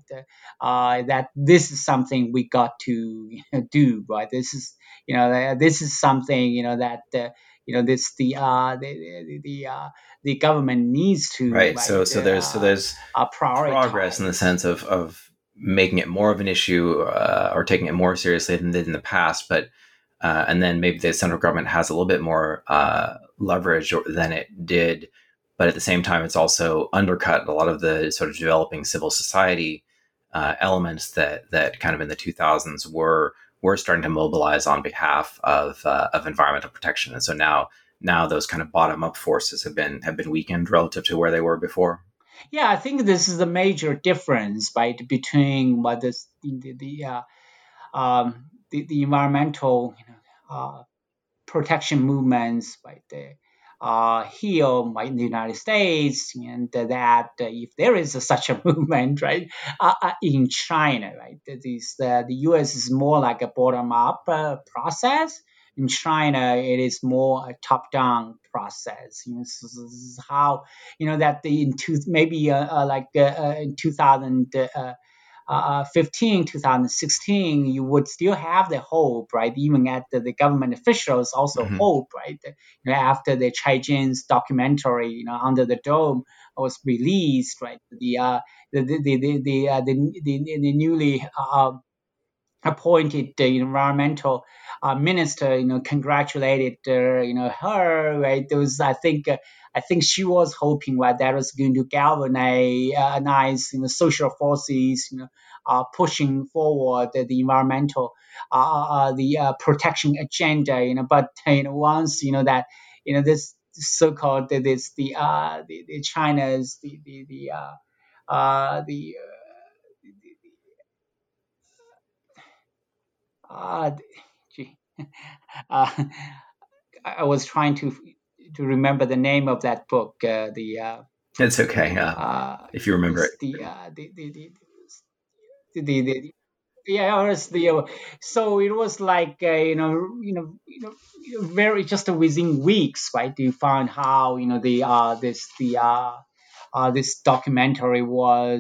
uh, that this is something we got to, you know, do, right? This is, you know, this is something, you know, that uh, you know, this the uh, the the the, uh, the government needs to, right. right, So so there's so there's uh, progress in the sense of of making it more of an issue uh, or taking it more seriously than did in the past, but uh, and then maybe the central government has a little bit more uh, leverage than it did, but at the same time, it's also undercut a lot of the sort of developing civil society uh, elements that that kind of in the two thousands were were starting to mobilize on behalf of uh, of environmental protection, and so now now those kind of bottom up forces have been have been weakened relative to where they were before. Yeah, I think this is a major difference, right, between what this the the uh, um, the, the environmental, you know, uh, protection movements, right, the, uh, here, right, in the United States, and that uh, if there is a, such a movement, right, uh, uh, in China, right, that is uh, the U S is more like a bottom-up uh, process. In China, it is more a top-down process. You know, so this is how, you know, that the in two, maybe uh, uh, like uh, uh, in two thousand fifteen, two thousand sixteen, you would still have the hope, right? Even at the, the government officials also mm-hmm. hope, right? You know, after the Chai Jin's documentary, you know, Under the Dome was released, right? The uh, the the the the, uh, the, the, the newly uh, appointed uh, environmental uh, minister, you know, congratulated, uh, you know, her, right? There was, I think, uh, I think she was hoping that that was going to galvanize, uh, nice, you know, social forces, you know, uh, pushing forward the, the environmental, uh, uh, the uh, protection agenda, you know. But you know, once you know that, you know, this so-called this the uh the, the China's the the the uh, uh the uh, Uh, gee, uh, I was trying to to remember the name of that book. Uh, the uh, it's okay uh, uh, if you remember it. The uh, the, the, the, the, the, the yeah, it was the uh, so it was like uh, you know you know you know very just within weeks, right? You find how you know the uh this the uh, uh this documentary was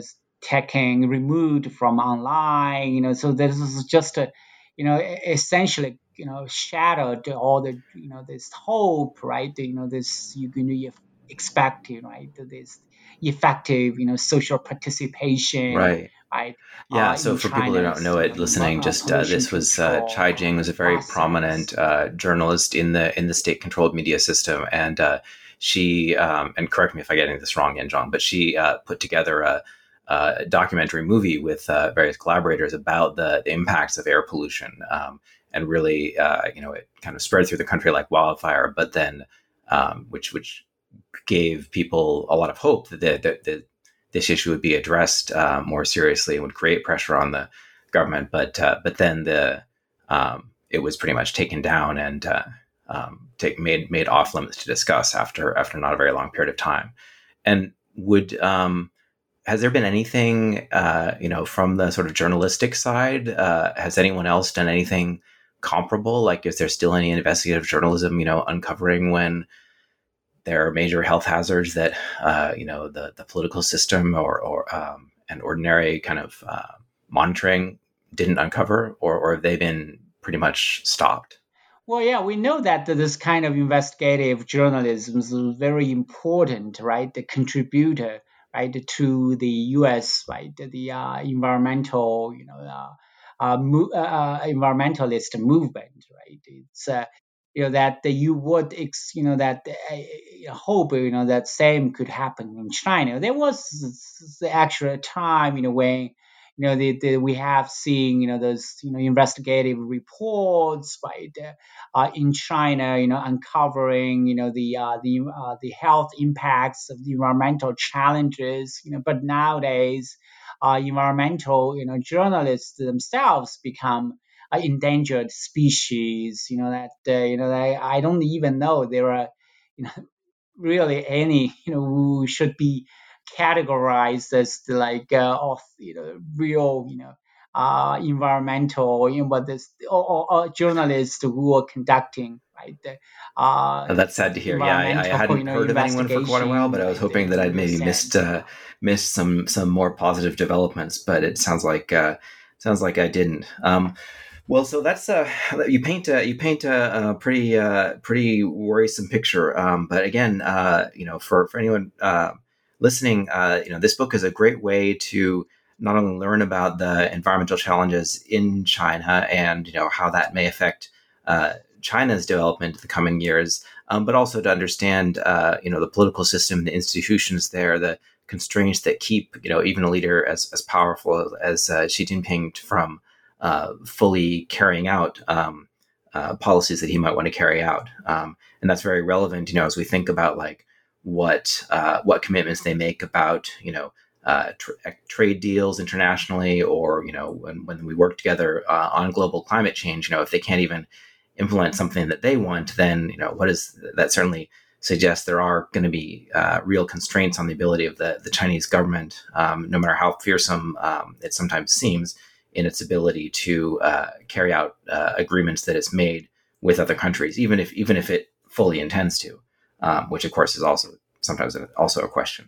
taken removed from online. You know, so this is just a, you know, essentially, you know, shattered all the, you know, this hope, right? You know, this you can you expect, right? This effective, you know, social participation, Right. right? Yeah. Uh, So in for people who don't China's, know you it, know, mo- listening, uh, just uh, pollution this was uh, control Chai Jing was a very process. prominent uh, journalist in the in the state controlled media system, and uh, she um, and correct me if I get this wrong, Yanzhong, but she uh, put together a, a documentary movie with uh, various collaborators about the, the impacts of air pollution, um, and really, uh, you know, it kind of spread through the country like wildfire. But then, um, which which gave people a lot of hope that the, that, that this issue would be addressed uh, more seriously and would create pressure on the government. But uh, but then the um, it was pretty much taken down and uh, um, take, made made off limits to discuss after after not a very long period of time. And would um, has there been anything uh, you know from the sort of journalistic side? Uh, has anyone else done anything comparable? Like, is there still any investigative journalism, you know, uncovering when there are major health hazards that uh, you know the the political system or or um, an ordinary kind of uh, monitoring didn't uncover, or or have they been pretty much stopped? Well, yeah, we know that this kind of investigative journalism is very important, right? The contributor, right, to the U S, right, the uh, environmental, you know, uh, uh, mo- uh, environmentalist movement, right? It's uh, you know that the, you would ex, you know that uh, hope, you know, that same could happen in China. There was the actual time, you know, when you know the, the we have seen you know those you know investigative reports, right, uh, uh, in China, you know, uncovering, you know, the uh, the uh, the health impacts of the environmental challenges, you know. But nowadays, uh, environmental, you know, journalists themselves become uh, endangered species. You know that uh, you know they, I don't even know there are, you know, really any, you know, who should be categorized as the, like uh, of you know real, you know, uh, environmental, you know, but this or, or, or journalists who are conducting, right, the, uh, Uh, that's sad to hear. Yeah, I, I environmental, you hadn't know, heard of anyone for quite a while, investigation, but I was right, hoping that in I'd this maybe missed sense. uh, missed some some more positive developments. But it sounds like uh, sounds like I didn't. Um, Well, so that's uh, you paint a you paint a, a pretty uh, pretty worrisome picture. Um, but again, uh, you know, for for anyone uh, listening, uh, you know, this book is a great way to not only learn about the environmental challenges in China and you know how that may affect uh, China's development in the coming years, um, but also to understand uh, you know the political system, the institutions there, the constraints that keep you know even a leader as as powerful as uh, Xi Jinping from uh, fully carrying out um, uh, policies that he might want to carry out, um, and that's very relevant. You know, as we think about like what uh, what commitments they make about you know uh, tr- trade deals internationally, or you know when, when we work together uh, on global climate change. You know, if they can't even implement something that they want, then you know what is that certainly suggests there are going to be uh, real constraints on the ability of the the Chinese government, um, no matter how fearsome um, it sometimes seems, in its ability to uh, carry out uh, agreements that it's made with other countries, even if even if it fully intends to, um, which of course is also sometimes a, also a question.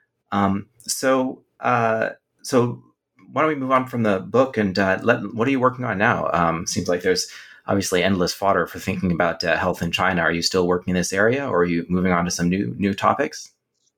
Um, so uh, so why don't we move on from the book and uh, let, what are you working on now? Um, seems like there's obviously endless fodder for thinking about uh, health in China. Are you still working in this area, or are you moving on to some new new topics?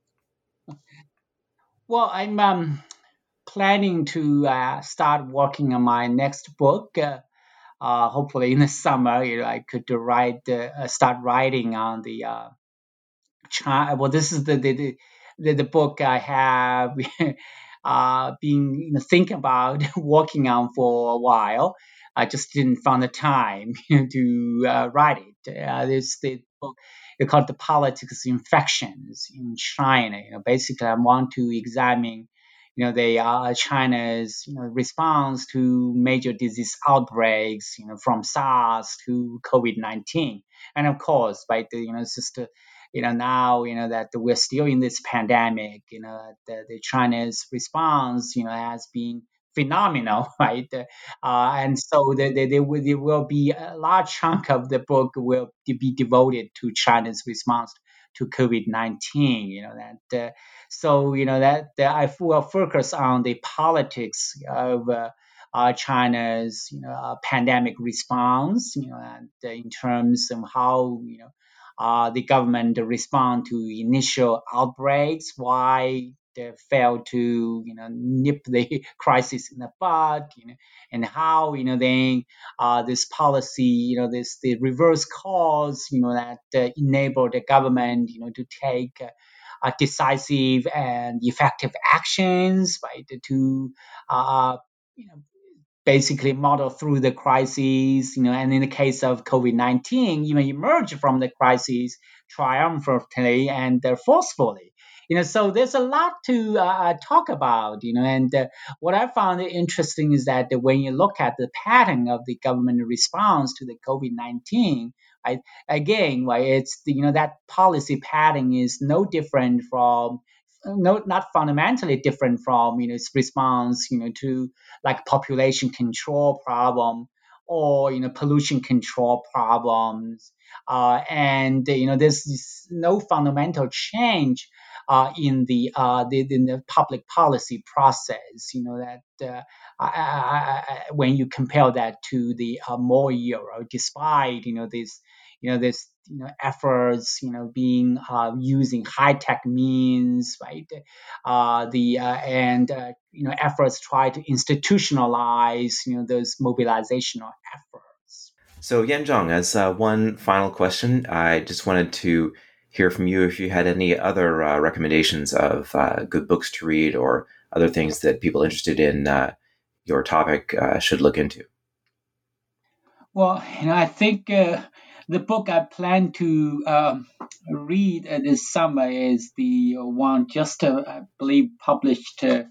Well, I'm um, planning to uh, start working on my next book. Uh, uh, hopefully in the summer, you know, I could write, uh, start writing on the uh, China. Well, this is the the the, the book I have uh, been, you know, thinking about working on for a while. I just didn't find the time, you know, to uh, write it. Uh, this the book. It's called "The Politics of Infections in China." You know, basically, I want to examine, you know, the uh, China's, you know, response to major disease outbreaks, you know, from SARS to COVID nineteen, and of course, by the, you know, it's just uh, you know, now, you know, that we're still in this pandemic, you know, the, the China's response, you know, has been phenomenal, right? Uh, and so there, there, there, will, there will be a large chunk of the book will be devoted to China's response to COVID nineteen. You know that. Uh, so you know that, that I will focus on the politics of uh, uh, China's you know uh, pandemic response. You know, and uh, in terms of how you know uh, the government respond to initial outbreaks, why they failed to you know nip the crisis in the bud, you know, and how you know then uh, this policy, you know, this the reverse cause, you know, that uh, enable the government, you know, to take uh, uh, decisive and effective actions, right, to uh, you know basically model through the crises, you know, and in the case of COVID nineteen, even emerge from the crisis triumphantly and uh, forcefully. You know, so there's a lot to uh, talk about, you know, and uh, what I found interesting is that when you look at the pattern of the government response to the COVID nineteen, right, again, right, it's, the, you know, that policy pattern is no different from no, not fundamentally different from you know its response you know to like population control problem or you know pollution control problems, uh, and you know there's this no fundamental change uh, in the uh, the in the public policy process. You know that uh, I, I, I, when you compare that to the uh, Mao era, despite you know this you know this you know efforts you know being uh, using high tech means, right, uh, the uh, and uh, you know efforts try to institutionalize you know those mobilizational efforts. So Yanzhong, as uh, one final question, I just wanted to hear from you if you had any other uh, recommendations of uh, good books to read or other things that people interested in uh, your topic uh, should look into. Well, you know, I think uh, the book I plan to um, read uh, this summer is the one just, uh, I believe, published uh,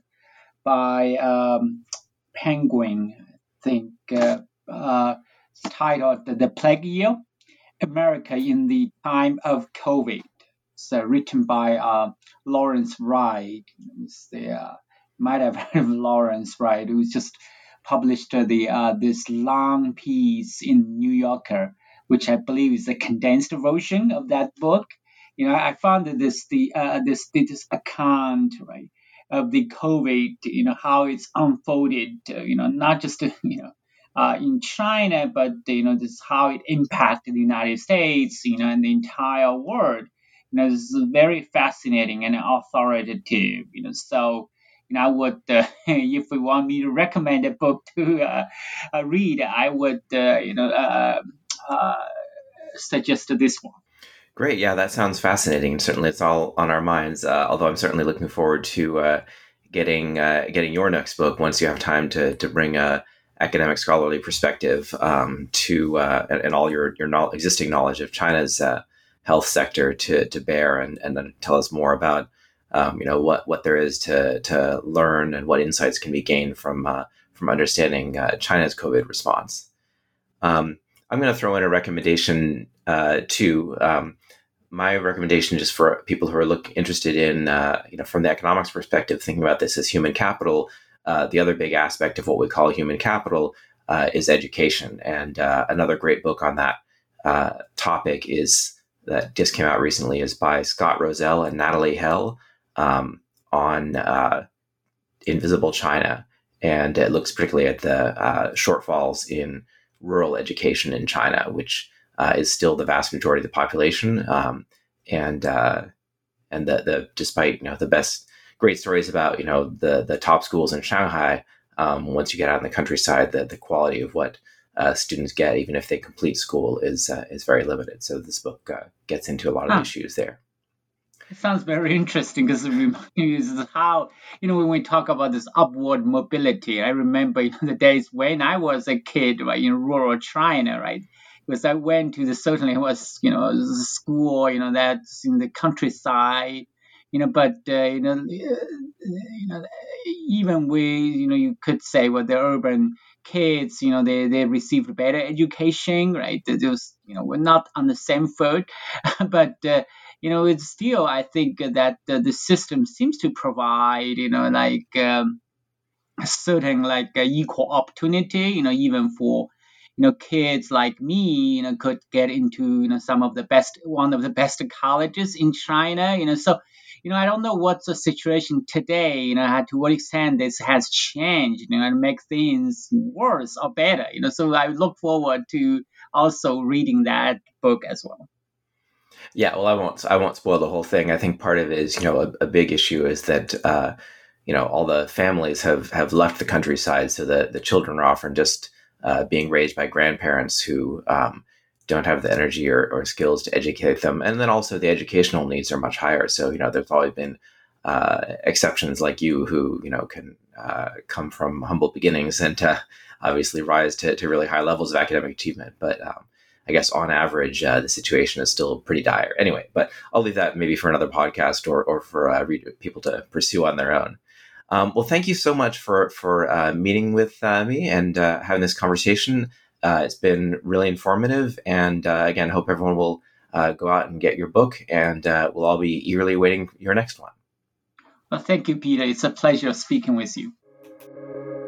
by um, Penguin, I think, uh, uh, titled The Plague Year, America in the Time of COVID. It's uh, written by uh, Lawrence Wright. It's the, uh, you might have heard of Lawrence Wright, who's just published uh, the uh, this long piece in New Yorker, which I believe is a condensed version of that book. You know, I found that this the uh, this this account, right, of the COVID, you know, how it's unfolded, uh, you know, not just uh, you know uh, in China, but you know, this how it impacted the United States, you know, and the entire world. You know, this is very fascinating and authoritative. You know, so. You know, I would, uh, if we want me to recommend a book to uh, uh, read, I would, uh, you know, uh, uh, suggest this one. Great. Yeah, that sounds fascinating. Certainly it's all on our minds, uh, although I'm certainly looking forward to uh, getting uh, getting your next book once you have time to to bring a academic scholarly perspective um, to uh, and, and all your your no- existing knowledge of China's uh, health sector to to bear and, and then tell us more about Um, you know what what there is to to learn and what insights can be gained from uh, from understanding uh, China's COVID response. Um, I'm going to throw in a recommendation uh, too. Um, my recommendation, just for people who are look interested in uh, you know from the economics perspective, thinking about this as human capital. Uh, the other big aspect of what we call human capital uh, is education, and uh, another great book on that uh, topic is that just came out recently is by Scott Rozelle and Natalie Hell. Um, on uh, Invisible China, and it looks particularly at the uh, shortfalls in rural education in China, which uh, is still the vast majority of the population, um, and uh, and the the despite you know the best great stories about you know the the top schools in Shanghai. Um, once you get out in the countryside, the the quality of what uh, students get, even if they complete school, is uh, is very limited. So this book uh, gets into a lot of huh. issues there. It sounds very interesting because it reminds me how, you know, when we talk about this upward mobility, I remember you know, the days when I was a kid, right, in rural China, right? Because I went to the, certainly it was, you know, a school, you know, that's in the countryside, you know, but, uh, you know, you know, even we, you know, you could say, well, the urban kids, you know, they, they received better education, right? They just, you know, we're not on the same foot, but, uh, you know, it's still, I think that uh, the system seems to provide, you know, like um, a certain like uh, equal opportunity, you know, even for, you you know, kids like me, you know, could get into, you know, some of the best, one of the best colleges in China, you know. So, you know, I don't know what's the situation today, you know, to what extent this has changed, you know, and make things worse or better, you know. So I look forward to also reading that book as well. Yeah, well, I won't. I won't spoil the whole thing. I think part of it is, you know, a, a big issue is that, uh, you know, all the families have have left the countryside, so that the children are often just uh, being raised by grandparents who um, don't have the energy or, or skills to educate them, and then also the educational needs are much higher. So, you know, there's always been uh, exceptions like you who, you know, can uh, come from humble beginnings and uh, obviously rise to, to really high levels of academic achievement, but. Um, I guess on average, uh, the situation is still pretty dire. Anyway, but I'll leave that maybe for another podcast or or for uh, read, people to pursue on their own. Um, well, thank you so much for for uh, meeting with uh, me and uh, having this conversation. Uh, it's been really informative, and uh, again, hope everyone will uh, go out and get your book, and uh, we'll all be eagerly waiting for your next one. Well, thank you, Peter. It's a pleasure speaking with you.